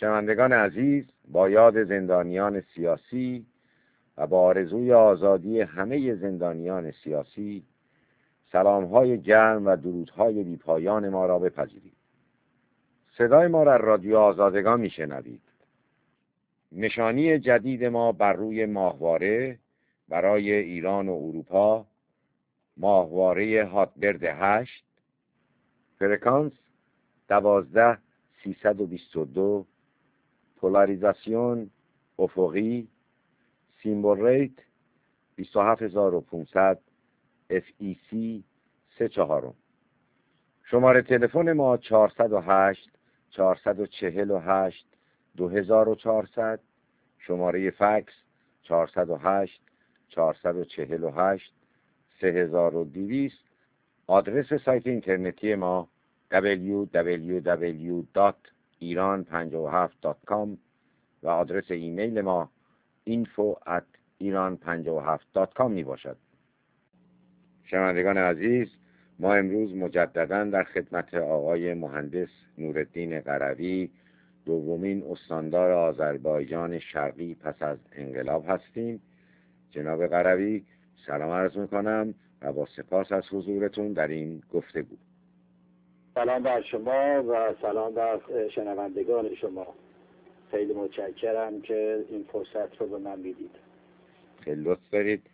شنوندگان عزیز، با یاد زندانیان سیاسی و با آرزوی آزادی همه زندانیان سیاسی، سلام‌های گرم و درودهای بی‌پایان ما را بپذیرید. صدای ما را رادیو آزادگان میشنوید. نشانی جدید ما بر روی ماهواره برای ایران و اروپا، ماهواره هاتبرد 8، فرکانس 12322، پولاریزاسیون افقی، سیمبل ریت 27500، FEC 34. شماره تلفن ما 408 448 2400، شماره فکس 408 448 3200. آدرس سایت اینترنتی ما www.iran57.com و آدرس ایمیل ما info@iran57.com می باشد. شنوندگان عزیز، ما امروز مجددا در خدمت آقای مهندس نورالدین قروی، دومین استاندار آذربایجان شرقی پس از انقلاب هستیم. جناب قروی، سلام عرض میکنم و با سپاس از حضورتون در این گفتگو. سلام بر شما و سلام بر شنوندگان شما. خیلی متشکرم که این فرصت رو به من میدید. خیلی لطف دارید.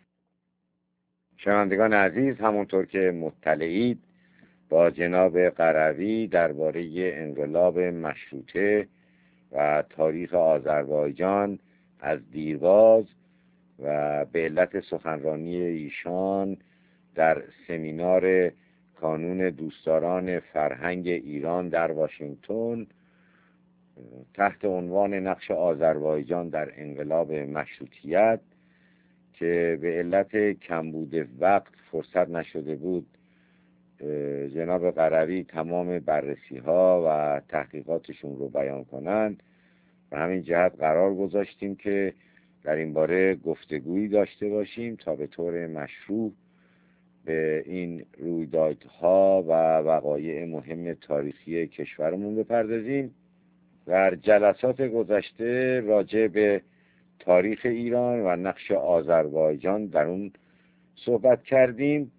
شنوندگان عزیز، همونطور که مطلعید، با جناب قروی درباره انقلاب مشروطه و تاریخ آذربایجان از دیرباز و به علت سخنرانی ایشان در سمینار کانون دوستداران فرهنگ ایران در واشنگتن تحت عنوان نقش آذربایجان در انقلاب مشروطیت که به علت کمبود وقت فرصت نشده بود، جناب قروی تمام بررسی ها و تحقیقاتشون رو بیان کنند و همین جهت قرار گذاشتیم که در این باره گفتگویی داشته باشیم تا به طور مشروع به این رویدادها و وقایع مهم تاریخی کشورمون بپردازیم. در جلسات گذشته راجع به تاریخ ایران و نقش آذربایجان در اون صحبت کردیم.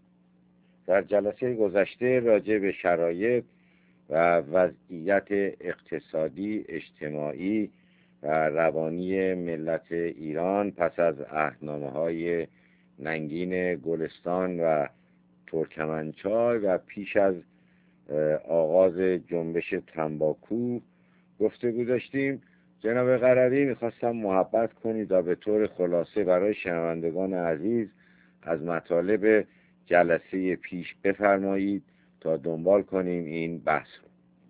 در جلسه گذشته راجع به شرایط و وضعیت اقتصادی، اجتماعی و روانی ملت ایران پس از عهدنامه‌های ننگین گلستان و ترکمنچای و پیش از آغاز جنبش تنباکو گفتگو داشتیم. جناب قروی، میخواستم محبت کنید و به طور خلاصه برای شنوندگان عزیز از مطالب جلسه پیش بفرمایید تا دنبال کنیم این بحث رو.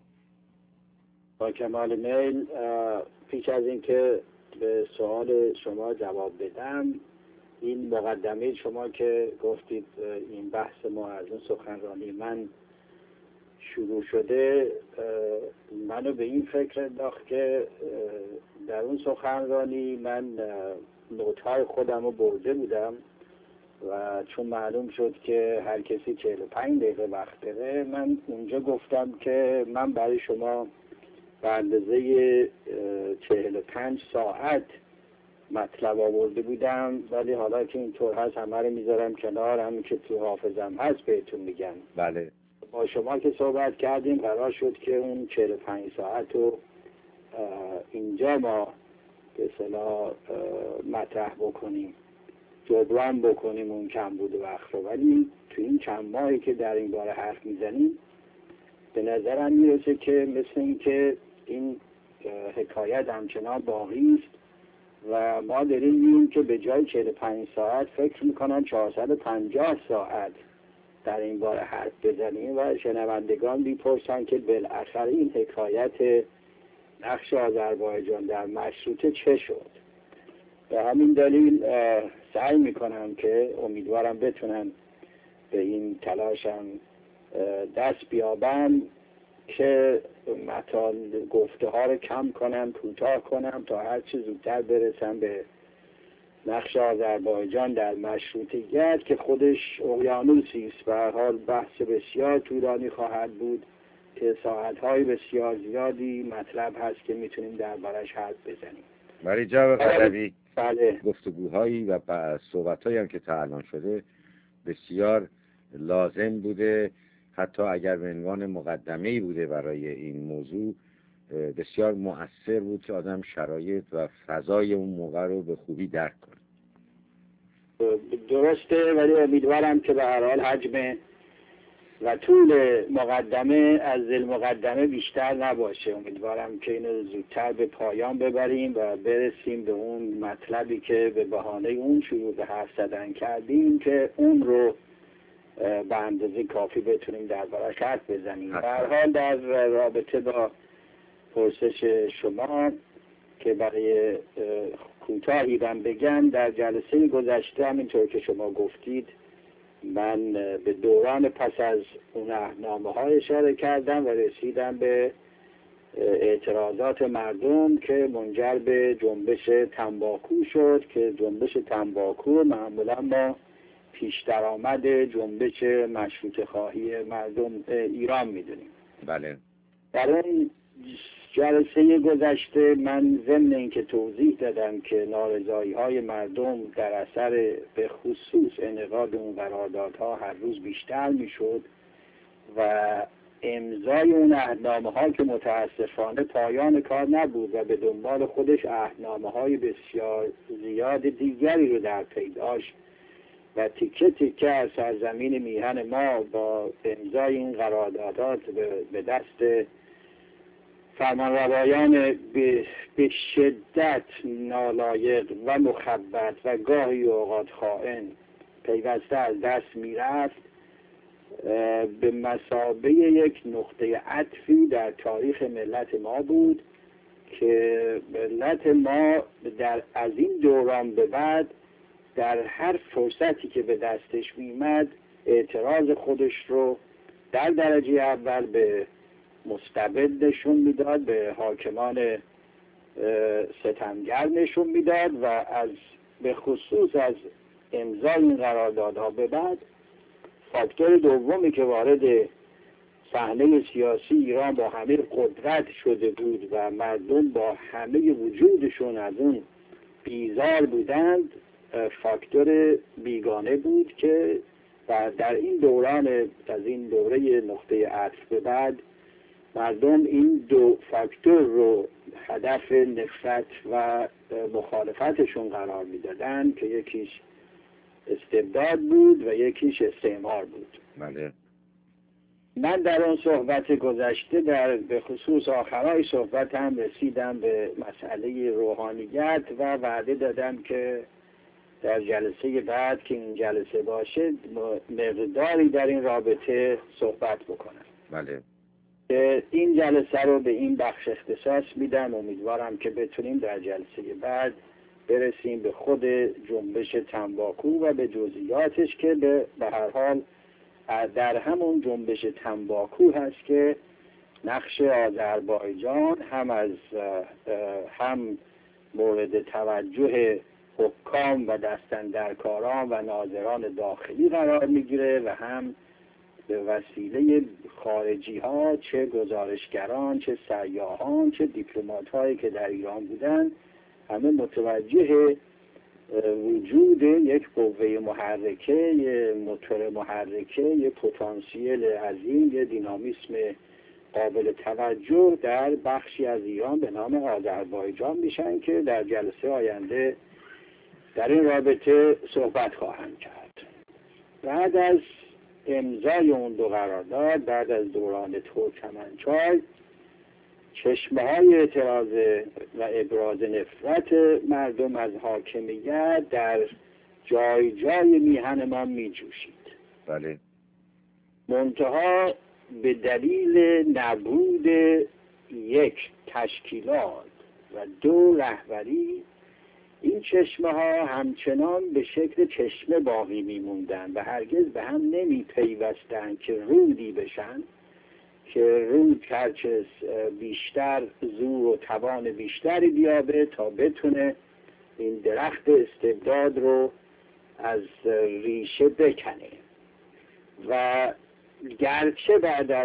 با کمال میل. پیش از اینکه به سوال شما جواب بدم، این مقدمه شما که گفتید این بحث ما از اون سخنرانی من شروع شده، منو به این فکر انداخت که در اون سخنرانی من نوت‌های خودم رو برده بودم و چون معلوم شد که هر کسی 45 دقیقه وقت داره، من اونجا گفتم که من برای شما به اندازه 45 ساعت مطلب آورده بودم، ولی حالا که اینطور هست همه رو میذارم کنار، همین که تو حافظم هست بهتون میگم. بله. با شما که صحبت کردیم قرار شد که اون 45 ساعت رو اینجا ما به اصطلاح مطرح بکنیم، جبران بکنیم اون کم بوده وقت رو، ولی تو این چند ماهی که در این باره حرف میزنیم به نظرم میرسه که مثل این که این حکایت همچنان باقی است و ما داریم میگیم که به جای 45 ساعت فکر میکنم 450 ساعت در این باره حرف بزنیم و شنوندگان میپرسن که بالاخره این حکایت نقش آذربایجان در مشروطه چه شد. به همین دلیل سعی میکنم که امیدوارم بتونم به این تلاشم دست بیابم که گفته ها رو کم کنم، کوتاه کنم تا هر چه زودتر برسم به نقش آذربایجان در مشروطیت که خودش اقیانوسی است. به هر حال بحث بسیار طولانی خواهد بود که ساعتهای بسیار زیادی مطلب هست که میتونیم دربارش حرف بزنیم. برای جناب قرابی بله. گفتگوهایی و صحبتهایی هم که تا الان شده بسیار لازم بوده، حتی اگر به عنوان مقدمه‌ای بوده برای این موضوع، بسیار مؤثر بود که آدم شرایط و فضای اون موقع رو به خوبی درک کنه. درسته، ولی امیدوارم که به هر حال حجم و طول مقدمه از مقدمه بیشتر نباشه. امیدوارم که اینو زودتر به پایان ببریم و برسیم به اون مطلبی که به بهانه اون شروع به حرف زدن کردیم که اون رو به اندازه کافی بتونیم دربارش حرف بزنیم. به هر حال در رابطه با پرسش شما که برای کوتاهی بگم، در جلسه گذشته همینطور که شما گفتید من به دوران پس از اون اهنامه ها اشاره کردم و رسیدم به اعتراضات مردم که منجر به جنبش تنباکو شد که جنبش تنباکو معمولا ما پیش درآمد جنبش مشروطه خواهی مردم ایران میدونیم. بله. در اون جلسه گذشته من ضمن اینکه توضیح دادم که نارضایی های مردم در اثر به خصوص انعقاد اون قراردادها هر روز بیشتر میشد و امضای اون عهدنامه ها که متاسفانه پایان کار نبود و به دنبال خودش عهدنامه های بسیار زیاد دیگری رو در پی داشت و تیکه تیکه از سرزمین میهن ما با امضای این قراردادات به دست فرمانروایان به شدت نالایق و مخبط و گاهی اوقات خائن پیوسته از دست میرفت، به مثابه یک نقطه عطفی در تاریخ ملت ما بود که ملت ما از این دوران به بعد در هر فرصتی که به دستش میمد اعتراض خودش رو در درجه اول به مستبد نشون میداد، به حاکمان ستمگر نشون میداد و از به خصوص از امضای این قراردادها به بعد فاکتور دومی که وارد صحنه سیاسی ایران با همه قدرت شده بود و مردم با همه وجودشون از اون بیزار بودند، فاکتور بیگانه بود که در این دوران از این دوره نقطه عطف به بعد مردم این دو فاکتور رو هدف نفرت و مخالفتشون قرار میدادن که یکیش استبداد بود و یکیش استعمار بود. بله. من در اون صحبت گذشته به خصوص آخرای صحبت هم رسیدم به مسئله روحانیت و وعده دادم که در جلسه بعد که این جلسه باشه مقداری در این رابطه صحبت بکنم. بله. این جلسه رو به این بخش اختصاص میدم. امیدوارم که بتونیم در جلسه بعد برسیم به خود جنبش تنباکو و به جزئیاتش که به هر حال در همون جنبش تنباکو هست که نقش آذربایجان هم مورد توجه حکام و دستاندرکاران و ناظران داخلی قرار میگیره و هم به وسیله خارجی ها، چه گزارشگران، چه سیاحان، چه دیپلمات هایی که در ایران بودن، همه متوجه وجود یک قوه محرکه، یک موتور محرکه، یک پتانسیل عظیم، یک دینامیسم قابل توجه در بخشی از ایران به نام آذربایجان میشن که در جلسه آینده در این رابطه صحبت خواهم کرد. بعد از امضای اون دو قرارداد، بعد از دوران ترکمنچای، چشمه های اعتراض و ابراز نفرت مردم از حاکمیت در جای جای میهن ما می جوشید. بله. منتها به دلیل نبود یک تشکیلات و دو رهبری، این چشمه ها همچنان به شکل چشمه باقی میموندن و هرگز به هم نمی پیوستن که رودی بشن که رود هرچه بیشتر زور و توان بیشتری بیابه تا بتونه این درخت استبداد رو از ریشه بکنه. و گرچه بعد از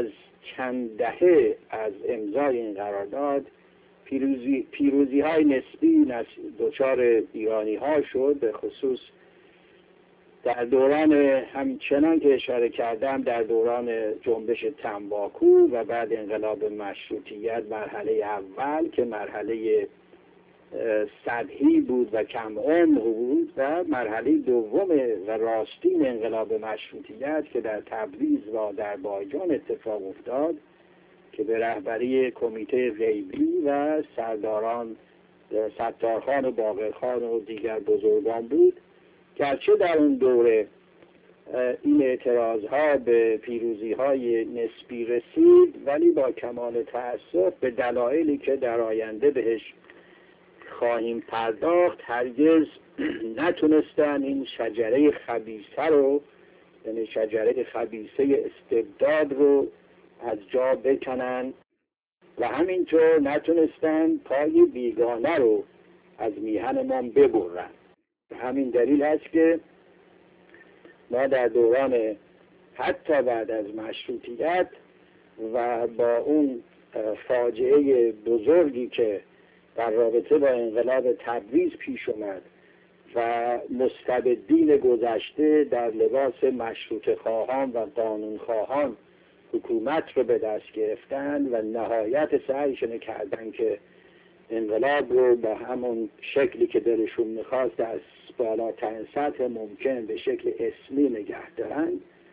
چند دهه از امضای این قرارداد پیروزی های نسبی دچار ایرانی ها شد، به خصوص در دوران همچنان که اشاره کردم در دوران جنبش تنباکو و بعد انقلاب مشروطیت مرحله اول که مرحله سطحی بود و کم عمق بود و مرحله دوم و راستین انقلاب مشروطیت که در تبریز و آذربایجان اتفاق افتاد که به رهبری کمیته غیبی و سرداران ستارخان و باقرخان و دیگر بزرگان بود. گرچه در اون دوره این اعتراضها به پیروزی‌های نسبی رسید، ولی با کمال تأسف به دلایلی که در آینده بهش خواهیم پرداخت هرگز نتونستن این شجره خبیثه رو، یعنی شجره خبیثه استبداد رو از جا بکنن و همینطور نتونستن پای بیگانه رو از میهن ما ببرن. همین دلیل هست که ما در دوران حتی بعد از مشروطیت و با اون فاجعه بزرگی که در رابطه با انقلاب تبریز پیش اومد و مستبدین گذشته در لباس مشروطه خواهان و قانون خواهان حکومت رو به دست گرفتن و نهایت سعیشون کردن که انقلاب رو به همون شکلی که دلشون میخواست از بالاترین سطح ممکن به شکل اسمی نگه دارن.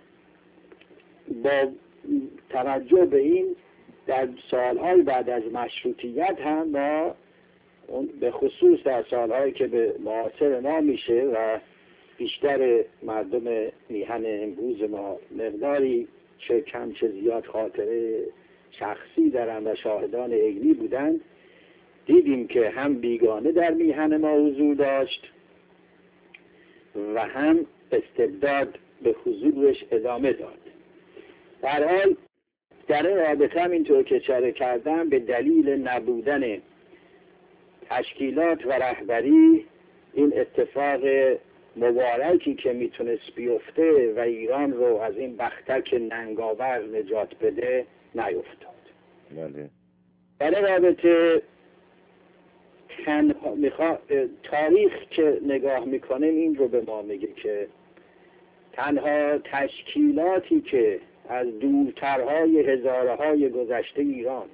با توجه به این در سالهای بعد از مشروطیت هم ما به خصوص در سالهایی که به معاصر ما میشه و بیشتر مردم میهن امروز ما مقداری چه کم چه زیاد خاطره شخصی دارن و شاهدان عینی بودند، دیدیم که هم بیگانه در میهن ما حضور داشت و هم استبداد به حضورش ادامه داد. در حال در این رابطه هم اینطور که اشاره کردم به دلیل نبودن تشکیلات و رهبری این اتفاق مبارکی که میتونست بیفته و ایران رو از این بختک ننگاور نجات بده نیفتاد. بله. در این رابطه تاریخ که نگاه میکنیم این رو به ما میگه که تنها تشکیلاتی که از دورترهای هزارهای گذشته ایران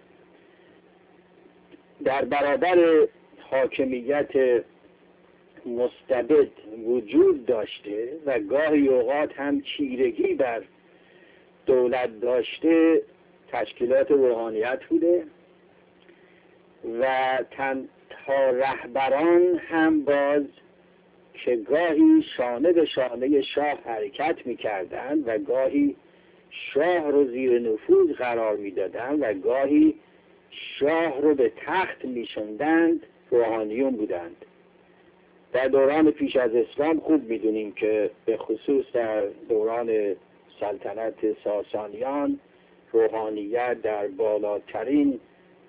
در برابر حاکمیت مستبد وجود داشته و گاهی اوقات هم چیرگی بر دولت داشته تشکیلات روحانیت بوده و تنها رهبران هم باز که گاهی شانه به شانه شاه حرکت می‌کردند و گاهی شاه رو زیر نفوذ قرار می‌دادند و گاهی شاه رو به تخت می‌شوندند روحانیون بودند. در دوران پیش از اسلام خوب می‌دونیم که به خصوص در دوران سلطنت ساسانیان روحانیت در بالاترین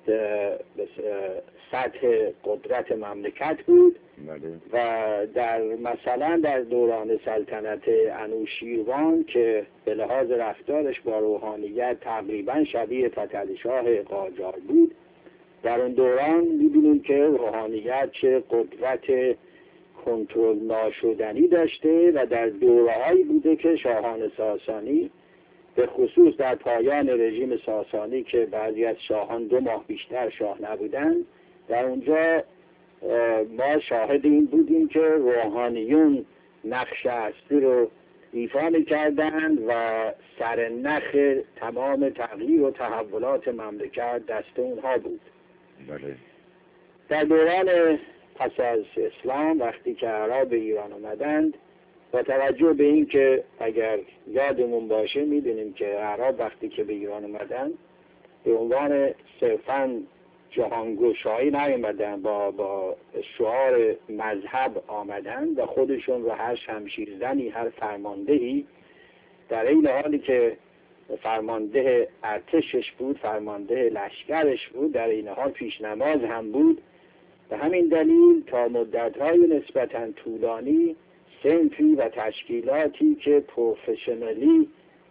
سطح قدرت مملکت بود و مثلا در دوران سلطنت انوشیروان که به لحاظ رفتارش با روحانیت تقریبا شبیه فتحعلی‌شاه قاجار بود، در اون دوران می‌بینیم که روحانیت چه قدرت کنترل ناشدنی داشته و در دوره‌هایی بوده که شاهان ساسانی به خصوص در پایان رژیم ساسانی که بعضی از شاهان 2 ماه بیشتر شاه نبودن، در اونجا ما شاهد این بودیم که روحانیون نقش اصلی رو ایفا می‌کردند و سرنخ تمام تغییر و تحولات مملکت دست اونها بود. بله. در دوران پس از اسلام وقتی که اعراب به ایران آمدند، با توجه به این که اگر یادمون باشه میدونیم که اعراب وقتی که به ایران آمدند به عنوان صرفاً جهانگشایی نیامدن، با شعار مذهب آمدن و خودشون رو هر شمشیرزنی هر فرماندهی در این حالی که فرمانده ارتشش بود، فرمانده لشکرش بود، در این حال پیش نماز هم بود. به همین دلیل تا مدت‌های نسبتاً طولانی صنفی و تشکیلاتی که پروفشنالی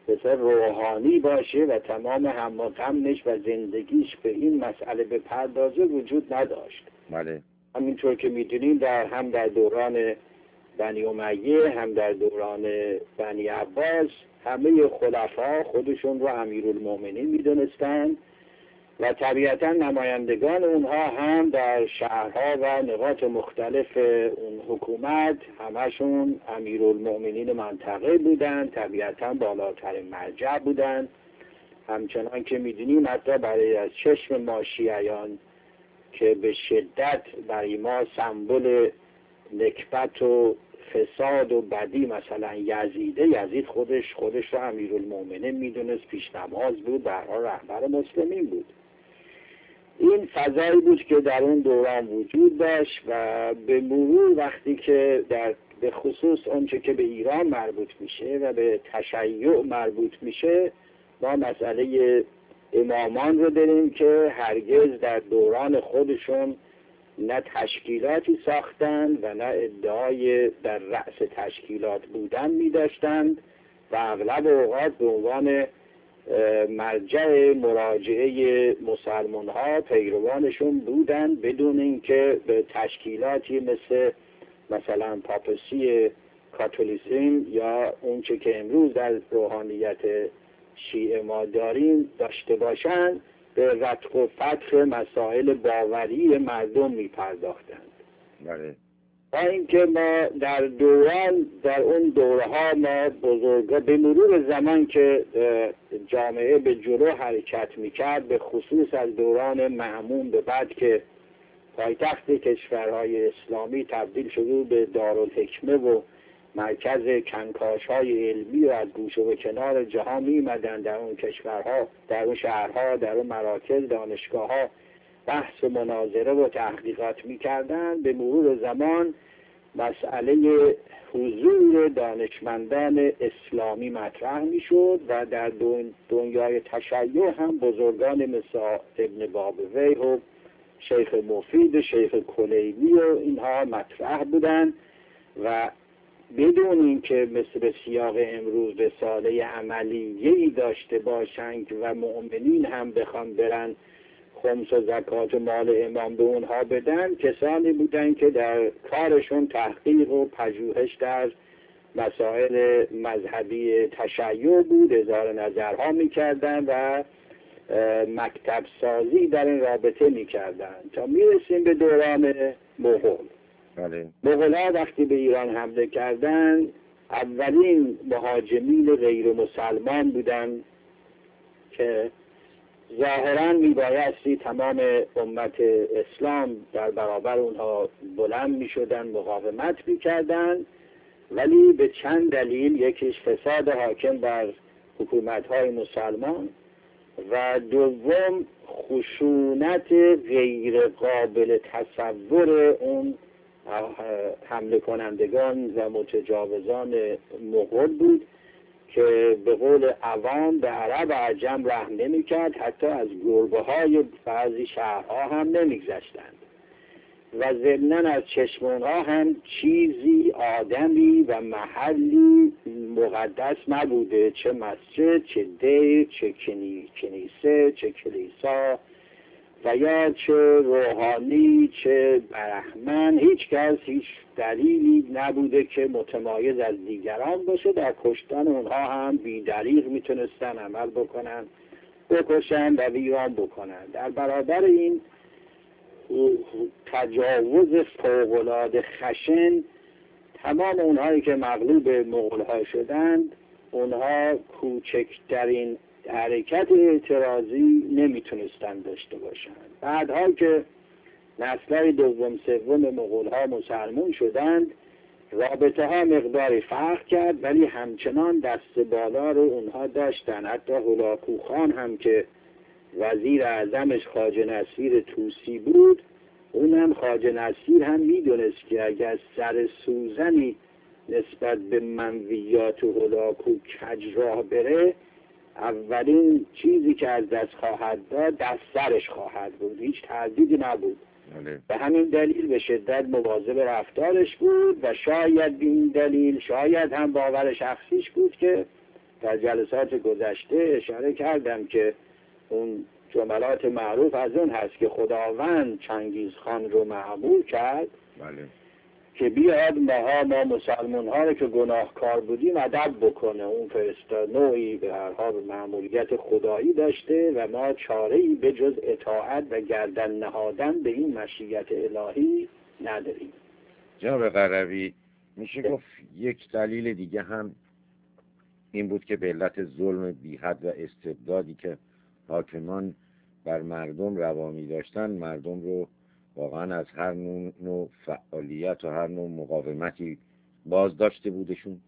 بسیار روحانی باشه و تمام هم و غمش و زندگیش به این مسئله بپردازه وجود نداشت. بله. همینطور که میدونیم هم در دوران بنی امیه هم در دوران بنی عباس همه خلفا خودشون رو امیرالمومنین میدونستند و طبیعتا نمایندگان اونها هم در شهرها و نقاط مختلف اون حکومت همشون امیرالمومنین منطقه بودند، طبیعتا بالاترین مرجع بودند. همچنان که میدونیم حتی برای از چشم ما شیعیان که به شدت برای ما سمبل نکبت و فساد و بدی مثلا یزید خودش رو امیرالمومنین میدونست، پیش نماز بود، برها رهبر مسلمین بود. این فضایی بود که در اون دوران وجود داشت و به مرور وقتی که به خصوص اونچه که به ایران مربوط میشه و به تشیع مربوط میشه، ما مسئله امامان رو داریم که هرگز در دوران خودشون نه تشکیلاتی ساختند و نه ادعای در رأس تشکیلات بودن می داشتند و اغلب اوقات به عنوان مرجع مراجعه مسلمان ها پیروانشون بودند بدون اینکه به تشکیلاتی مثلا پاپسی کاتولیسم یا اونچه که امروز در روحانیت شیعه ما داریم داشته باشند، به رتق و فتق مسائل باوری مردم می پرداختند. بله. با اینکه ما در اون دوره ها ما بزرگا به مرور زمان که جامعه به جلو حرکت میکرد، به خصوص از دوران مأمون به بعد که پایتخت کشورهای اسلامی تبدیل شده به دارالحکمه و مرکز کنکاش های علمی و از گوشه و کنار جهان میمدن در اون کشورها، در اون شهرها، در اون مراکز دانشگاه ها بحث و مناظره و تحقیقات میکردن. به مرور زمان مسئله حضور دانشمندان اسلامی مطرح میشد و در دنیای تشیع هم بزرگان مثل ابن بابویه و شیخ مفید و شیخ کلیمی و اینها مطرح بودن و بدون اینکه مثل سیاق امروز رساله عملیه‌ای داشته باشند و مؤمنین هم بخوان برن خمس و زکات و مال امام به اونها بدن، کسانی بودن که در کارشون تحقیق و پژوهش در مسائل مذهبی تشیع بود، اظهار نظرها میکردن و مکتب سازی در این رابطه میکردن تا میرسیم به دوران مغول. مغول‌ها وقتی به ایران حمله کردن، اولین مهاجمین غیر مسلمان بودن که ظاهراً میبایستی تمام امت اسلام در برابر اونها بلند میشدن، مقاومت میکردن، ولی به چند دلیل، یکیش فساد حاکم بر حکومت‌های مسلمان و دوم خشونت غیر قابل تصور اون حمله کنندگان و متجاوزان مغول بود که به قول عوام به عرب و عجم رحم نمی کرد، حتی از گربه های بعضی شهرها هم نمی گذشتند و ضمناً از چشمونها هم چیزی، آدمی و محلی مقدس نبوده، چه مسجد، چه دیر، چه کنیسه، چه کلیسا و یا چه روحانی، چه برهمن. هیچ کس هیچ دلیلی نبوده که متمایز از دیگران باشه. در کشتن اونها هم بی‌دریغ میتونستن عمل بکنن، بکشن و ویران بکنن. در برابر این تجاوز فوق‌العاده خشن، تمام اونهایی که مغلوب مغول‌ها شدند، اونها کوچکترین حرکت اعتراضی نمیتونستن داشته باشند. بعدها که نسل‌های دوم سوم مغول‌ها مسلمان شدند، رابطه ها مقداری فرق کرد، ولی همچنان دست بالا رو اونها داشتن. حتی هولاکو خان هم که وزیر اعظمش خواجه نصیر طوسی بود، اونم خواجه نصیر هم میدونست که اگر سر سوزنی نسبت به منویات هولاکو کج راه بره، اولین چیزی که از دست خواهد داد دست سرش خواهد بود. هیچ تردیدی نبود. به همین دلیل به شدت مواظب رفتارش بود و شاید به این دلیل، شاید هم باور شخصیش بود که در جلسات گذشته اشاره کردم که اون جملات معروف از اون هست که خداوند چنگیزخان رو معمول کرد که بیاد ما مسلمان ها رو که گناهکار بودیم ادب بکنه. اون فرستاد نوعی به هر حال معمولیت خدایی داشته و ما چاره‌ای به جز اطاعت و گردن نهادن به این مشیت الهی نداریم. جناب قروی، میشه گفت یک دلیل دیگه هم این بود که به علت ظلم بی‌حد و استبدادی که حاکمان بر مردم روامی داشتن، مردم رو واقعا از هر نوع فعالیت و هر نوع مقاومتی باز داشته بودشون.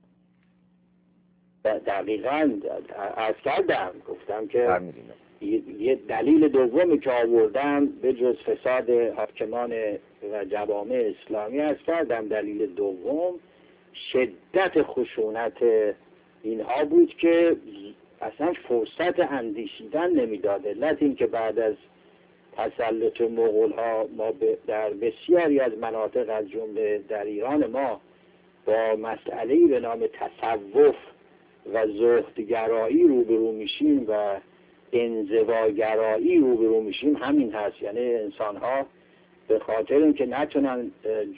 دقیقاً عرض کردم، گفتم که یه دلیل دومی که آوردم به جز فساد حاکمان و جوامع اسلامی عرض کردم، دلیل دوم شدت خشونت اینها بود که اصلا فرصت اندیشیدن نمیداد. علت این که بعد از تسلط مغول ها ما در بسیاری از مناطق از جمله در ایران ما با مسئله‌ای به نام تصوف و زهدگرایی روبرو میشیم و انزواگرایی روبرو میشیم همین هست. یعنی انسان ها به خاطر اینکه نتونن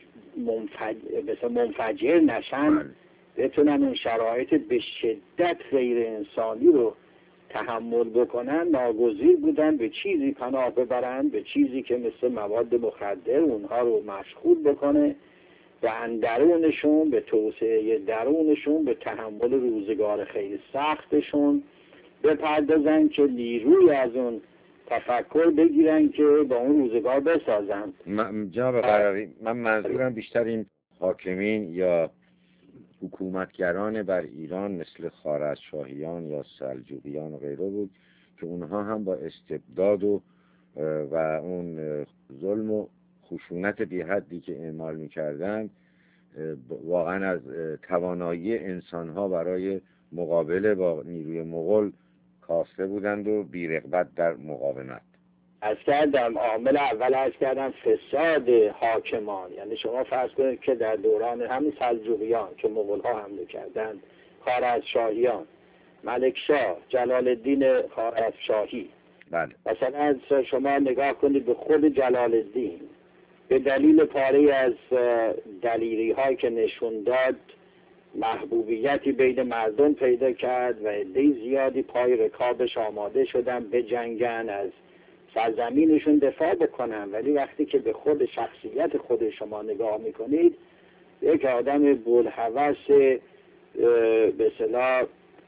منفجر نشن، بتونن اون شرایط به شدت غیر انسانی رو تحمل بکنن، ناگزیر بودن به چیزی پناه ببرن، به چیزی که مثل مواد مخدر اونها رو مشغول بکنه و اندرونشون به توسعه درونشون، به تحمل روزگار خیلی سختشون بپردازن که نیروی از اون تفکر بگیرن که با اون روزگار بسازن. جناب قروی، من منظورم بیشتر این حاکمین یا حکومتگران بر ایران مثل خوارزمشاهیان یا سلجوقیان و غیره بود که اونها هم با استبداد و اون ظلم و خشونت بی حدی که اعمال می‌کردند واقعا از توانایی انسان‌ها برای مقابله با نیروی مغول کاسته بودند و بی‌رغبت در مقاومت. از کردم عامل اول از کردم فساد حاکمان. یعنی شما فرض کنید که در دوران همین سلجوقیان که مغول ها حمله کردند، خوارزمشاهیان، ملکشاه جلال الدین خوارزمشاهی، مثلا شما نگاه کنید به خود جلال الدین به دلیل پاره از دلیری هایی که نشون داد محبوبیتی بین مردم پیدا کرد و عده زیادی پای رکابش آماده شدن به جنگن، از سرزمینشون دفاع بکنن. ولی وقتی که به خود شخصیت خود شما نگاه میکنید، یک آدم بولهوس به اصطلاح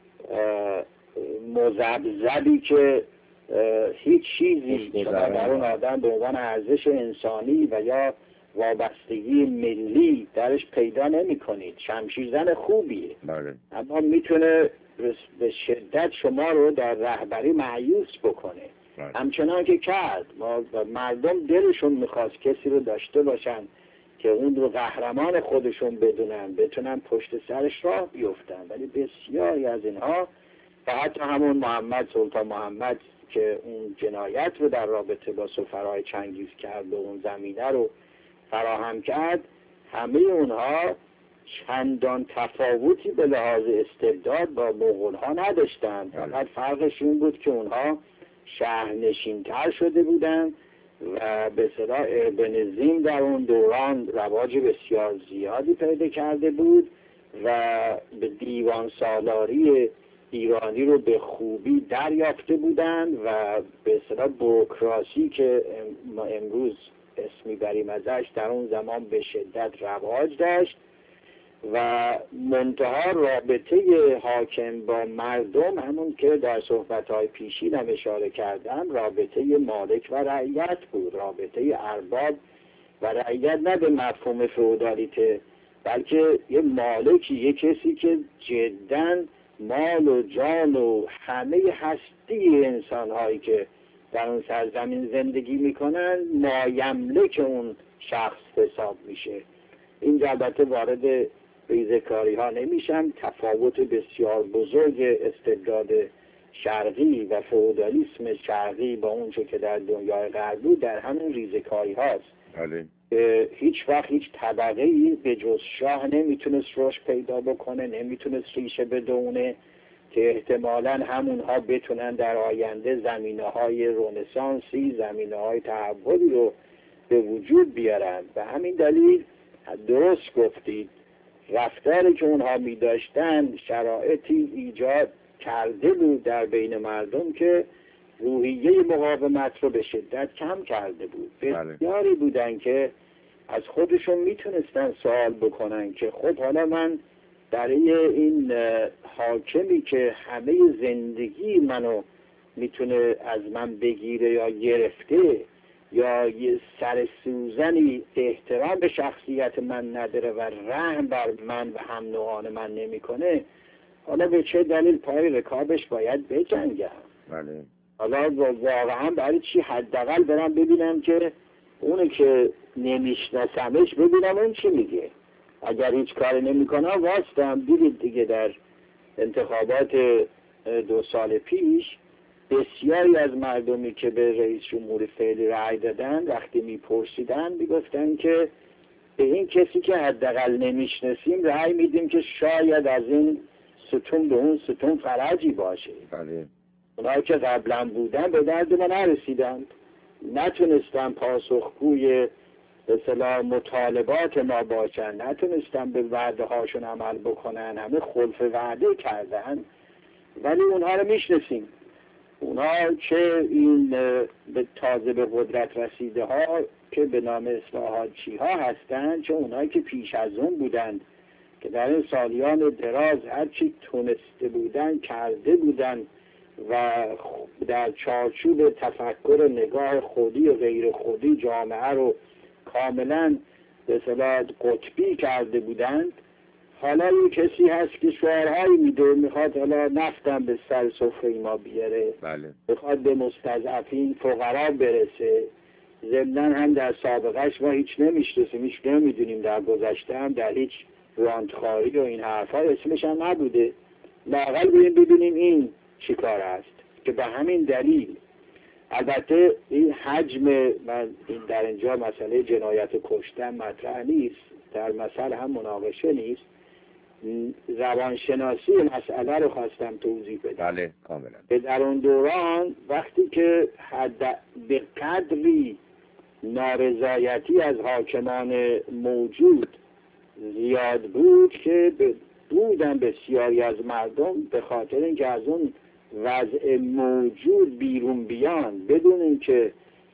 مذبذبی که هیچ چیزی شما در اون آدم به عنوان ارزش انسانی و یا وابستگی ملی درش پیدا نمی کنید. شمشیرزن خوبیه اما میتونه به شدت شما رو در رهبری مایوس بکنه. همچنان که کرد. مردم دلشون میخواست کسی رو داشته باشن که اون رو قهرمان خودشون بدونن، بتونن پشت سرش راه بیفتن. ولی بسیاری از اینها و حتی همون سلطان محمد که اون جنایت رو در رابطه با سفرهای چنگیز کرد و اون زمینه رو فراهم کرد، همه اونها چندان تفاوتی به لحاظ استبداد با مغول ها نداشتن. فقط فرقش این بود که اونها شهرنشین‌تر شده بودن و به اصطلاح اربنیزم در اون دوران رواج بسیار زیادی پیدا کرده بود و به دیوان سالاری ایرانی رو به خوبی دریافته بودند و به اصطلاح بوروکراسی که ما امروز اسم میبریم ازش در اون زمان به شدت رواج داشت و منتها رابطه حاکم با مردم، همون که در صحبت‌های پیشینم اشاره کردم، رابطه مالک و رعیت بود، رابطه ارباب و رعیت، نه به مفهوم فئودالیته، بلکه یه مالکی، یه کسی که جداً مال و جان و همه هستی انسان‌هایی که در اون سرزمین زندگی میکنن مایملک اون شخص حساب میشه. این البته وارد ریزه‌کاری ها نمیشم. تفاوت بسیار بزرگ استبداد شرقی و فئودالیسم شرقی با اون که در دنیای غربی در همین ریزه‌کاری هاست. هیچ وقت هیچ طبقه‌ای به جز شاه نمیتونست رشد پیدا بکنه، نمیتونست ریشه بدونه. که احتمالاً همونها بتونن در آینده زمینه‌های رنسانسی، زمینه‌های تحولی رو به وجود بیارن. و همین دلیل درست گفتید، رفتاری که اونها می داشتن شرایطی ایجاد کرده بود در بین مردم که روحیه مقاومت رو به شدت کم کرده بود. بسیاری بودن که از خودشون میتونستن سوال بکنن که خب حالا من برای این حاکمی که همه زندگی منو میتونه از من بگیره یا گرفته، یا یه سر سوزنی احترام به شخصیت من نداره و رحم بر من و هم نوعان من نمیکنه، حالا به چه دلیل پای رکابش باید بجنگم؟ بله. حالا واقعا برای چی حداقل برم ببینم که اونی که نمیشناسمش ببینم اون چی میگه. اگر هیچ کاری نمیکنم واسطم. دیدید دیگه در انتخابات 2 سال پیش بسیاری از مردمی که به رئیس جمهور فعلی رأی دادن وقتی میپرسیدن میگفتن که به این کسی که حداقل نمیشناسیم رأی میدیم که شاید از این ستون به اون ستون فرجی باشه. بله. اونایی که قبلا بودن به درد ما نرسیدند، نتونستن پاسخگوی به اصطلاح مطالبات ما باشن، نتونستن به وعده هاشون عمل بکنن، همه خلف وعده کردن. ولی اونها رو میشناسیم، اونها چه این به تازه به قدرت رسیده ها که به نام اصلاحات چی ها هستن، چه اونهایی که پیش از اون بودند که در این سالیان دراز هرچی تونسته بودن کرده بودن و در چارچوب تفکر و نگاه خودی و غیر خودی جامعه رو کاملا به اصطلاح قطبی کرده بودند. حالا این کسی هست که شعارهایی میده، میخواد حالا نفتم به سر سفره ما بیاره. بله. میخواد به مستضعفین فقرا برسه. ضمناً هم در سابقهش ما هیچ نمیشناسیم، هیچ نمیدونیم، در گذشته هم در هیچ رانتخاری و این حرفا اسمش هم نبوده. لااقل ببینیم این چی کار است که به همین دلیل، البته این حجم من در اینجا مسئله جنایت کشتن مطرح نیست، در مسئله هم مناقشه نیست، روانشناسی مسئله رو خواستم توضیح بدم. بله کاملا. که در اون دوران وقتی که به قدری نارضایتی از حاکمان موجود زیاد بود که بودن بسیاری از مردم به خاطر اینکه از اون وضع موجود بیرون بیان بدون اینکه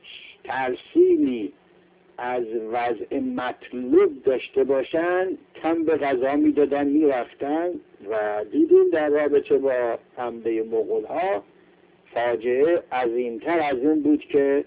ترسیمی از وضع مطلوب داشته باشن کم به غذا میدادن میرفتن. و دیدیم در رابطه با حمله مغول ها فاجعه عظیمتر از این بود که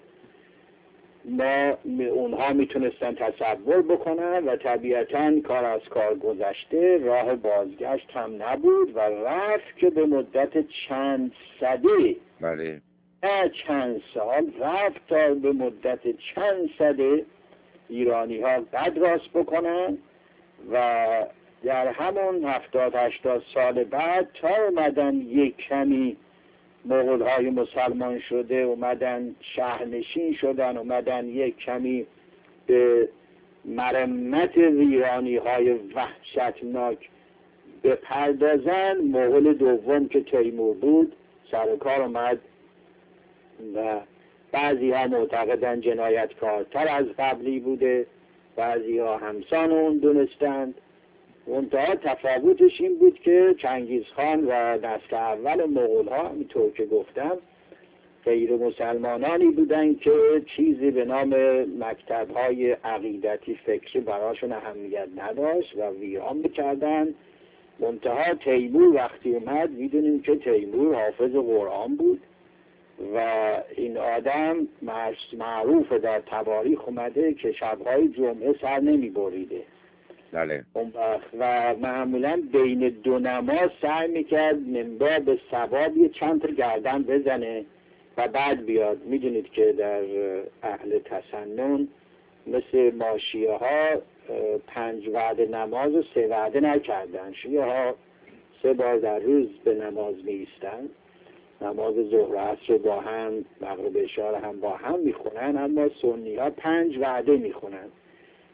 اونها میتونستن تصور بکنن و طبیعتاً کار از کار گذشته، راه بازگشت هم نبود و رفت که به مدت چند سده، بله، نه چند سال، رفت تا به مدت چند سده ایرانی ها قد راست بکنن و در همون 70-80 سال بعد تا اومدن یک کمی مغول های مسلمان شده، اومدن شهرنشین شدن، اومدن یک کمی به مرمت ویرانی های وحشتناک بپردازن، مغول دوم که تیمور بود سر کار اومد و بعضی ها معتقدن جنایتکارتر از قبلی بوده، بعضی ها همسان اون دونستند. منتها تفاوتش این بود که چنگیزخان و نسل اول مغول ها همینطور که گفتم غیر مسلمانانی بودن که چیزی به نام مکتب های عقیدتی فکری براشون اهمیت نداشت و ویران میکردن. منتها تیمور وقتی اومد میدونیم که تیمور حافظ قرآن بود و این آدم معروف در تواریخ اومده که شبهای جمعه سر نمی بریده. بله. و معمولا بین دو نماز سعی میکرد منبع به ثواب یه چند تا گردن بزنه و بعد بیاد. میدونید که در اهل تسنن مثل ما شیعه ها 5 وعده نماز و 3 وعده نکردن. شیعه ها 3 بار در روز به نماز میایستن، نماز ظهر و عصر با هم، مغرب عشا هم با هم میخونن، اما سنی ها 5 وعده میخونن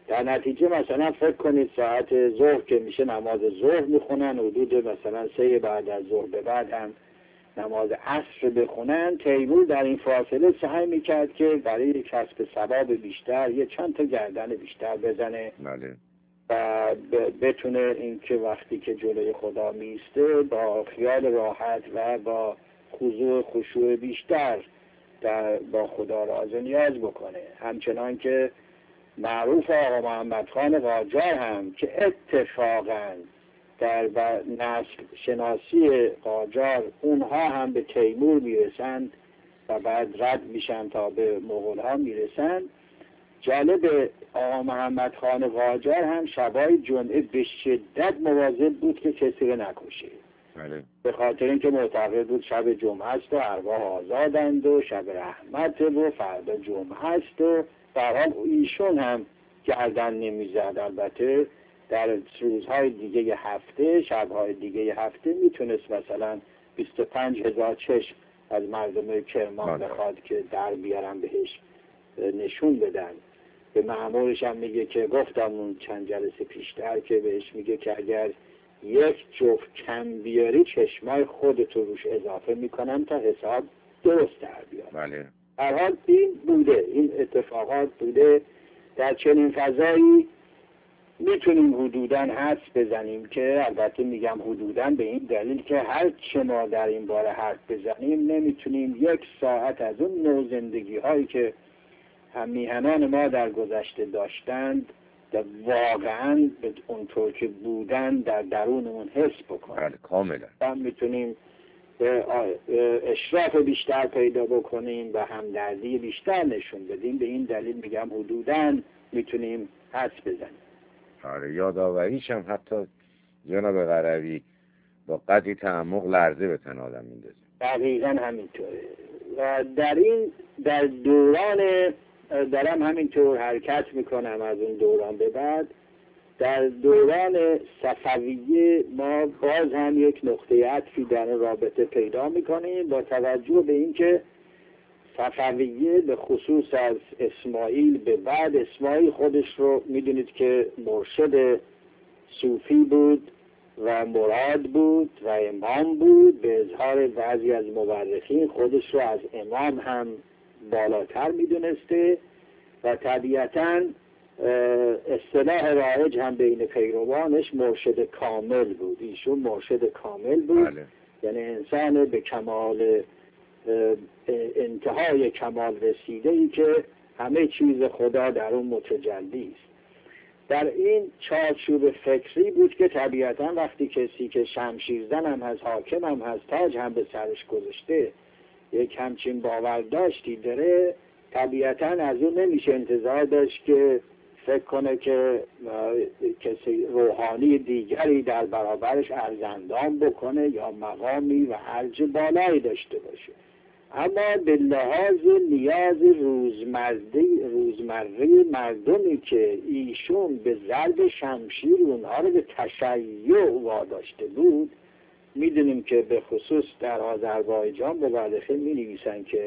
در نتیجه مثلا فکر کنید ساعت ظهر که میشه نماز ظهر میخونن، حدود مثلا 3 بعد از ظهر به بعد هم نماز عصر بخونن. تیمور در این فاصله سعی میکرد که برای کسب ثواب بیشتر یه چند تا گردن بیشتر بزنه و بتونه این که وقتی که جلوی خدا میسته با خیال راحت و با خشوع بیشتر با خدا راز و نیاز بکنه. همچنان که معروف آقا محمد خان قاجار هم که اتفاقاً در نسل شناسی قاجار اونها هم به تیمور میرسند و بعد رد میشن تا به مغول ها میرسند. جالب، آقا محمد خان قاجار هم شبای جمعه به شدت مواظب بود که کسی رو نکشه، به خاطر اینکه معتقد بود شب جمعه است و ارواح آزادند و شب رحمت و فردا جمعه است و در حال ایشون هم گردن نمیزد. البته در روزهای دیگه هفته، شبهای دیگه هفته میتونست مثلا 25,000 چشم از مردم کرمان بخواد که در بیارن بهش نشون بدن. به مأمورش هم میگه که گفتم اون چند جلسه پیشتر که بهش میگه که اگر یک جفت کم بیاری چشمای خودتو روش اضافه میکنم تا حساب درست در بیار. بله. هر حال این بوده، این اتفاقات بوده. در چنین فضایی میتونیم حدوداً حدس بزنیم که، البته میگم حدوداً به این دلیل که هر چه ما در این باره حرف بزنیم نمیتونیم 1 ساعت از اون نوع زندگی هایی که هم میهنان ما در گذشته داشتند واقعاً به اونطور که بودن در درونمون حس بکنیم. کاملا. هم میتونیم اشراف بیشتر پیدا بکنیم و همدردی بیشتر نشون بدیم. به این دلیل میگم حدوداً میتونیم حدس بزنیم. یادآوریش هم حتی جناب قروی با قدری تعمق لرزه به تن آدم میندازه. دقیقاً همینطوره. و در دوران دارم همینطور حرکت میکنم از اون دوران به بعد. در دوران صفویه ما باز هم یک نقطه عطفی در رابطه پیدا میکنیم با توجه به اینکه صفویه به خصوص از اسماعیل به بعد، اسماعیل خودش رو میدونید که مرشد صوفی بود و مراد بود و امام بود. به اظهار بعضی از مورخین خودش رو از امام هم بالاتر میدونسته و طبیعتاً اصطلاح رایج هم بین پیروانش مرشد کامل بود. ایشون مرشد کامل بود. بله. یعنی انسان به کمال، انتهای کمال رسیده ای که همه چیز خدا در اون متجلی است. در این چارچوب فکری بود که طبیعتاً وقتی کسی که شمشیرزن هم هست، حاکم هم هست، تاج هم به سرش گذاشته، یک همچین باورداشتی داره، طبیعتاً از اون نمیشه انتظار داشت که فکر کنه که کسی روحانی دیگری در برابرش ارزندام بکنه یا مقامی و ارج بالایی داشته باشه. اما به لحاظ نیاز روزمره مردمی که ایشون به ضرب شمشیر اونها رو به تشیع واداشته بود، میدونیم که به خصوص در آذربایجان مورخین می‌نویسن که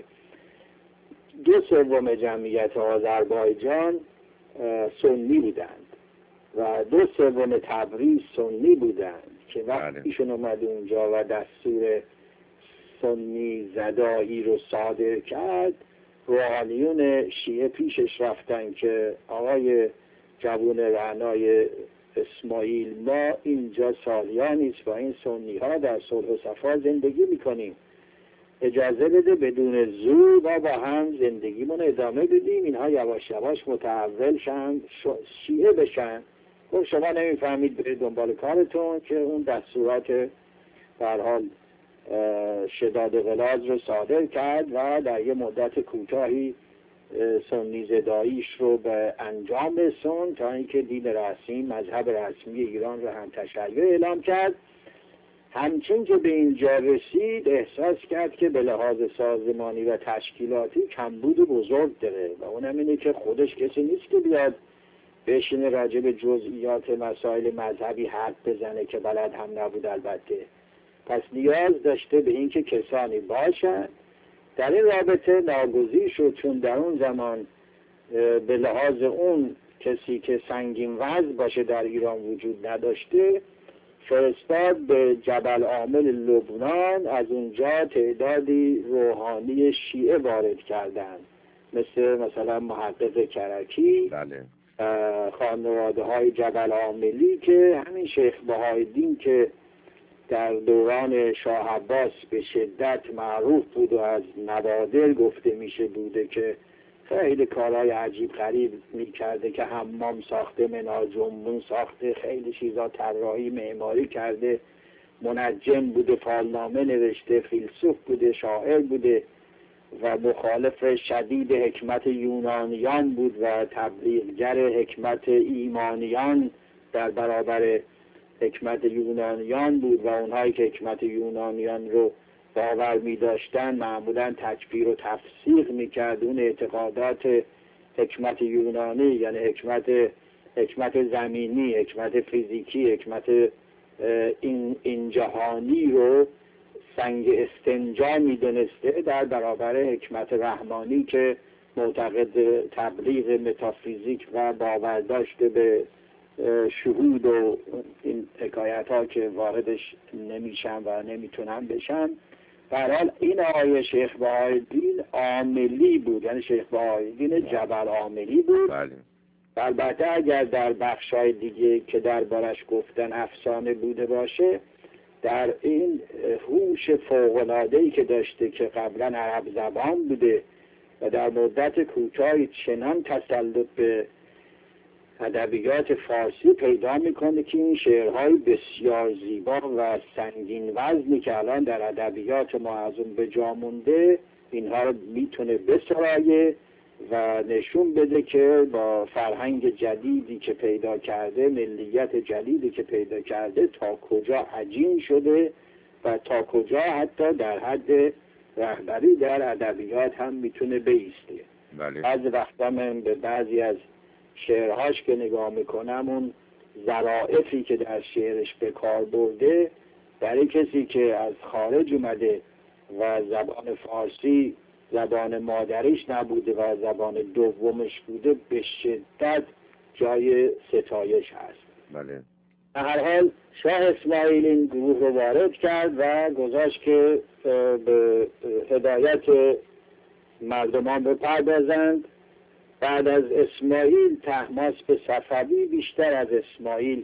2/3 جمعیت آذربایجان سنی بودند و 2/3 تبریز سنی بودند که وقتی ایشون اومد اونجا و دستور سنی زدایی رو صادر کرد، روحانیون شیعه پیشش رفتن که آقای جوون رعنای اسماعیل، ما اینجا سالیانی است با این سنی ها در صلح و صفا زندگی میکنیم، اجازه بده بدون زور ما با هم زندگیمون ادامه بدیم، اینها یواش یواش متحول شن، شیعه بشن. خب شما نمیفهمید برید دنبال کارتون، که اون دستورات در حال شداد غلاظ رو صادر کرد و در یه مدت کوتاهی سنی زداییش رو به انجام رسوند تا اینکه دین رسمی، مذهب رسمی ایران رو هم تشیع اعلام کرد. همچنین که به اینجا رسید احساس کرد که به لحاظ سازمانی و تشکیلاتی کمبود بزرگ داره و اونم اینه که خودش کسی نیست که بیاد بشینه راجع به جزئیات مسائل مذهبی حرف بزنه که بلد هم نبود البته. پس نیاز داشته به اینکه کسانی باشن. در این رابطه ناگزیر شد، چون در اون زمان به لحاظ اون کسی که سنگین وزن باشه در ایران وجود نداشته، فرستاد به جبل عامل لبنان. از اونجا تعدادی روحانی شیعه وارد کردند، مثلا محقق کرکی، بله. خانواده های جبل عاملی که همین شیخ بهایالدین که در دوران شاه عباس به شدت معروف بود و از نوادر گفته میشه بوده که خیلی کارهای عجیب غریب میکرده، که حمام ساخته، منار جنبون ساخته، خیلی چیزا طراحی معماری کرده، منجم بوده، فالنامه نوشته، فیلسوف بوده، شاعر بوده و مخالف شدید حکمت یونانیان بود و تبلیغگر حکمت ایمانیان در برابر حکمت یونانیان بود و اونهایی که حکمت یونانیان رو باور می داشتن معمولا تکفیر و تفسیق می کرد. اون اعتقادات حکمت یونانی یعنی حکمت زمینی، حکمت فیزیکی، حکمت این جهانی رو سنگ استنجا می دونسته در برابر حکمت رحمانی که معتقد تبلیغ متافیزیک و باور داشته به شهود و این حکایت ها که واردش نمیشن و نمیتونن بشن. برحال این آقای شیخ بهایالدین عاملی بود، یعنی شیخ بهایالدین جبل عاملی بود. بله. البته اگر در بخشای دیگه که دربارش گفتن افسانه بوده باشه، در این هوش فوق‌العاده‌ای که داشته که قبلا عرب زبان بوده و در مدت کوتاهی چنان تسلط به ادبیات فارسی پیدا میکنه که این شعرهای بسیار زیبا و سنگین وزنی که الان در ادبیات ما از اون به جا مونده اینها رو میتونه بسرایه و نشون بده که با فرهنگ جدیدی که پیدا کرده، ملیت جدیدی که پیدا کرده، تا کجا عجین شده و تا کجا حتی در حد رهبری در ادبیات هم میتونه بایسته. بله. از وقتا من به بعضی از شعرهاش که نگاه میکنم اون ظرافتی که در شعرش به کار برده، برای کسی که از خارج اومده و زبان فارسی زبان مادریش نبوده و زبان دومش بوده، به شدت جای ستایش هست. بله. به هر حال شاه اسماعیل این گروه رو وارد کرد و گذاشت که به هدایت مردمان بپردازند. بعد از اسماعیل طهماسب صفوی بیشتر از اسماعیل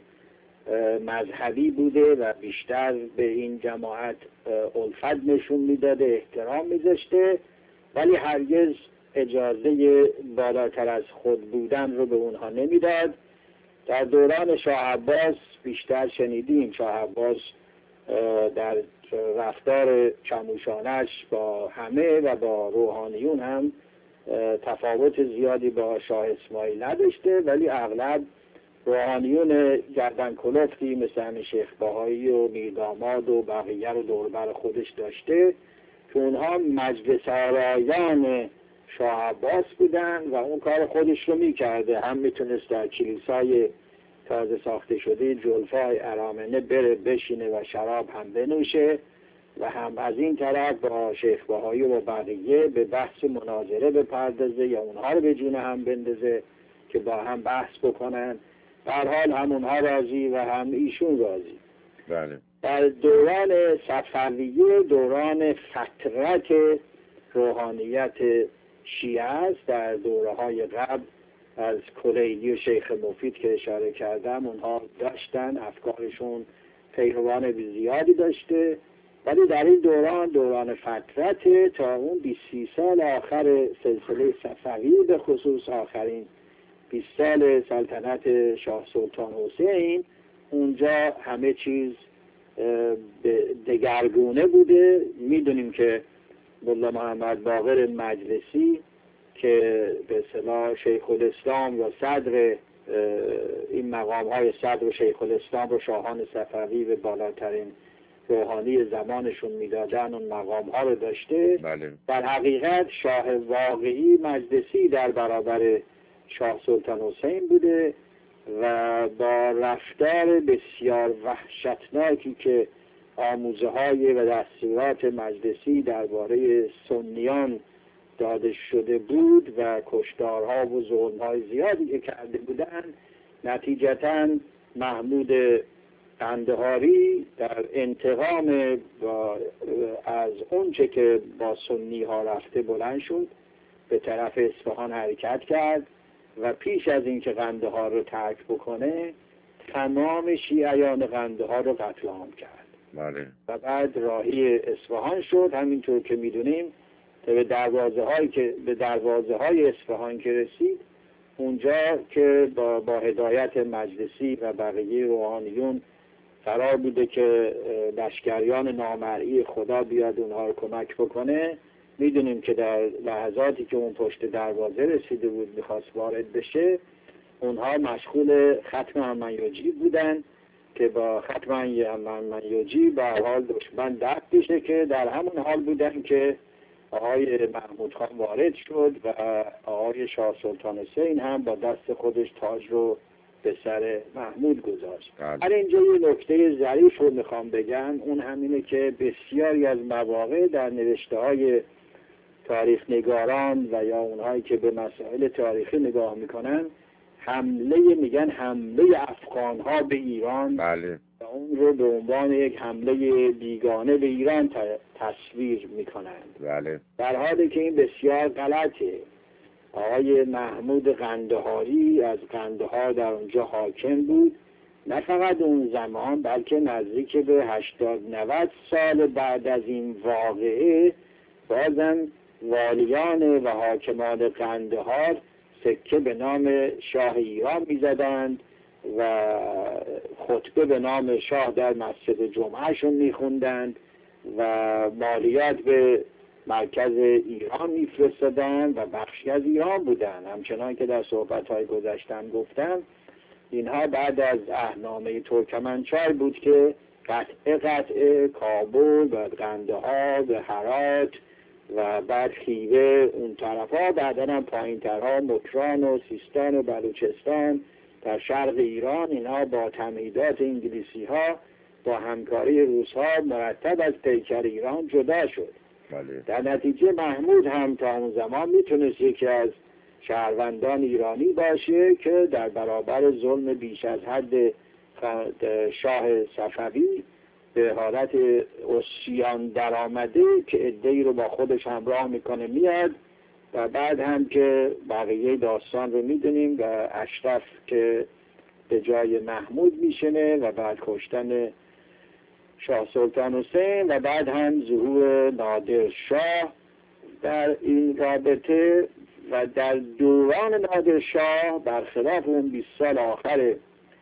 مذهبی بوده و بیشتر به این جماعت الفت نشون میداده، احترام میذاشته، ولی هرگز اجازه بالاتر از خود بودن رو به اونها نمیداد. در دوران شاه عباس بیشتر شنیدیم شاه عباس در رفتار چموشانش با همه و با روحانیون هم تفاوت زیادی با شاه اسماعیل نداشته، ولی اغلب روحانیون گردن کلفتی مثل همین شیخ بهایی و میرداماد و بقیه رو دوربر خودش داشته که اونها مجلس آرایان شاه عباس بودن و اون کار خودش رو میکرده. هم میتونست در کلیسای تازه ساخته شده جلفای ارامنه بره بشینه و شراب هم بنوشه و هم از این طرف با شیخ بهایی و بقیه به بحث مناظره بپردازه یا اونها رو به جون هم بندازه که با هم بحث بکنن. به هر حال هم اونها راضی و هم ایشون راضی. بله. در دوران صفویه دوران فترت روحانیت شیعه است. در دوره‌های قبل از کلیلی و شیخ مفید که اشاره کردم اونها داشتن، افکارشون پیروان زیادی داشته، ولی در این دوران فترت تا اون 20 سال آخر سلسله صفوی، به خصوص آخرین 20 سال سلطنت شاه سلطان حسین، اونجا همه چیز دگرگونه بوده. میدونیم که ملا محمد باقر مجلسی که به اصطلاح شیخ الاسلام یا صدر این مقام های صدر و شیخ الاسلام رو شاهان صفوی به بالاترین روحانی زمانشون میدادن، اون مقام ها رو داشته. بله. در حقیقت شاه واقعی مجلسی در برابر شاه سلطان حسین بوده و با رفتار بسیار وحشتناکی که آموزه های و دستورات مجلسی درباره سنیان داده شده بود و کشتارها و ظلمهای زیادی که کرده بودند، نتیجتاً محمود قندهاری در انتقام از اونچه که با سنی ها رفته بلند شد، به طرف اصفهان حرکت کرد و پیش از اینکه قندهار رو ترک بکنه تمام شیعیان قندهار رو قتل عام کرد. بله. و بعد راهی اصفهان شد. همینطور که میدونیم به دروازه های اصفهان که رسید، اونجا که با هدایت مجلسی و بقیه روحانیون قرار بوده که لشکریان نامرئی خدا بیاد اونها رو کمک بکنه، میدونیم که در لحظاتی که اون پشت دروازه رسیده بود میخواست وارد بشه، اونها مشغول ختم همایوجی بودن که با ختم همایوجی به حال دشمن دفع بشه، که در همون حال بودن که آقای محمود خان وارد شد و آقای شاه سلطان حسین هم با دست خودش تاج رو به سر محمود گذاشت. هر اینجا یه نکته ظریف رو میخوام بگم، اون همینه که بسیاری از مواقع در نوشته های تاریخ نگاران و یا اونهایی که به مسائل تاریخی نگاه میکنن میگن حمله افغان ها به ایران. بله. و اون رو به عنوان یک حمله بیگانه به ایران تصویر میکنند. بله. در حالی که این بسیار غلطه. آقای محمود قندهاری از قندهار در اونجا حاکم بود، نه فقط اون زمان بلکه نزدیک به 80-90 سال بعد از این واقعه بازم والیان و حاکمان قندهار سکه به نام شاه ایران میزدند و خطبه به نام شاه در مسجد جمعهشون میخوندند و مالیات به مرکز ایران میفرستادن و بخشی از ایران بودن. همچنان که در صحبت‌های گذشتم گفتم، اینها بعد از عهدنامه ترکمنچای بود که قطعه کابل و قندهار و هرات و بعد خیوه اون طرفا، بعدا هم پایین ترها مکران و سیستان و بلوچستان در شرق ایران، اینها با تمهیدات انگلیسی ها با همکاری روس ها مرتب از پیکر ایران جدا شد. بله. در نتیجه محمود هم تا اون زمان میتونست یکی از شهروندان ایرانی باشه که در برابر ظلم بیش از حد شاه صفوی به حالت عصیان در آمده که عده‌ای رو با خودش همراه میکنه میاد و بعد هم که بقیه داستان رو میدونیم و اشرف که به جای محمود میشنه و بعد کشتن شاه سلطان حسین و بعد هم ظهور نادر شاه در این رابطه. و در دوران نادر شاه برخلاف اون 20 سال آخر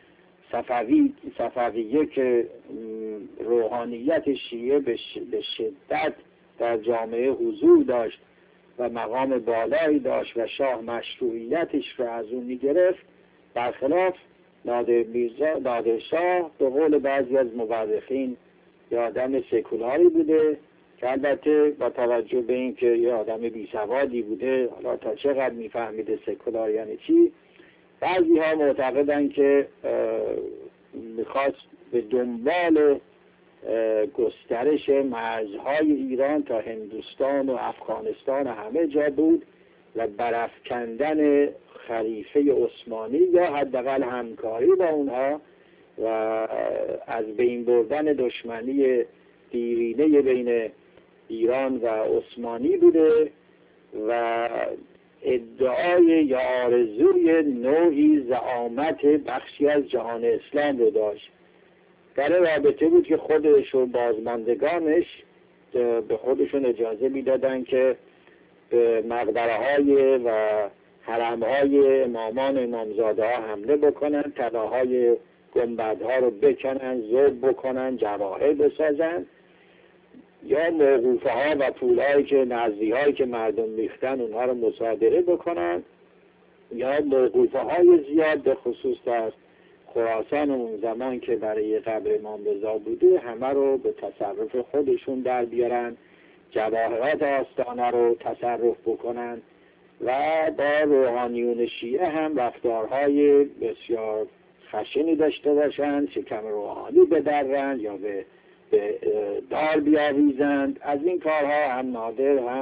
صفویه که روحانیت شیعه به شدت در جامعه حضور داشت و مقام بالایی داشت و شاه مشروعیتش رو از اون میگرفت، برخلاف نادر شاه به قول بعضی از مورخین یه آدم سکولاری بوده که البته با توجه به این که یه آدم بیسوادی بوده، حالا تا چقدر میفهمیده سکولار یعنی چی، بعضی ها معتقدن که میخواست به دنبال گسترش مرزهای ایران تا هندوستان و افغانستان و همه جا بود و برافکندن خلیفه عثمانی یا حداقل همکاری با اونها و از بین بردن دشمنی دیرینه بین ایران و عثمانی بوده و ادعای یا آرزوی نوعی زعامت بخشی از جهان اسلام رو داشت. در رابطه بود که خودش و بازماندگانش به خودشون اجازه میدادن که به مقبره‌های و حرم‌های امامان و امامزاده ها حمله بکنن، طلاهای گنبدها رو بکنن، ذوب بکنن، جواهر بسازن، یا موقوفه ها و پولهایی که نزدی هایی که مردم میختن اونها رو مصادره بکنن، یا موقوفه های زیاد به خصوص در خراسان اون زمان که برای قبر امام رضا بوده همه رو به تصرف خودشون در بیارن، جواهرات آستانه رو تصرف بکنن و با روحانیون شیعه هم رفتارهای بسیار خشنی داشته باشن، شکم روحانی بدرن یا به دار بیاویزند. از این کارها هم نادر هم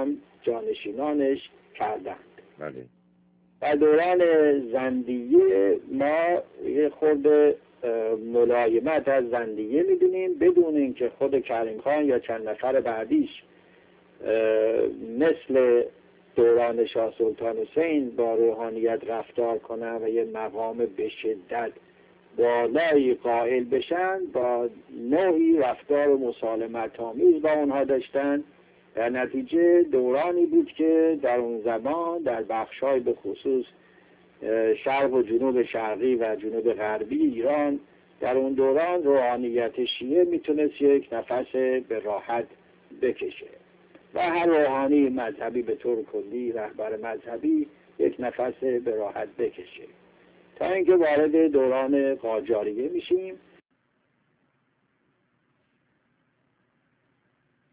جانشینانش کردند. بله. در دوران زندیه ما یه خورده ملایمت از زندیه می‌بینیم، بدون اینکه خود کریم خان یا چند نفر بعدیش مثل دوران شاه سلطان حسین با روحانیت رفتار کنن و یه مقام به شدت بالایی قائل بشن، با نوعی رفتار مسالمت آمیز با اونها داشتن. در نتیجه دورانی بود که در اون زمان در بخش‌های به خصوص شرق و جنوب شرقی و جنوب غربی ایران، در اون دوران روحانیت شیعه میتونست یک نفس به راحت بکشه و هر روحانی مذهبی به طور کلی، رهبر مذهبی، یک نفس به راحت بکشه، تا اینکه وارد دوران قاجاریه میشیم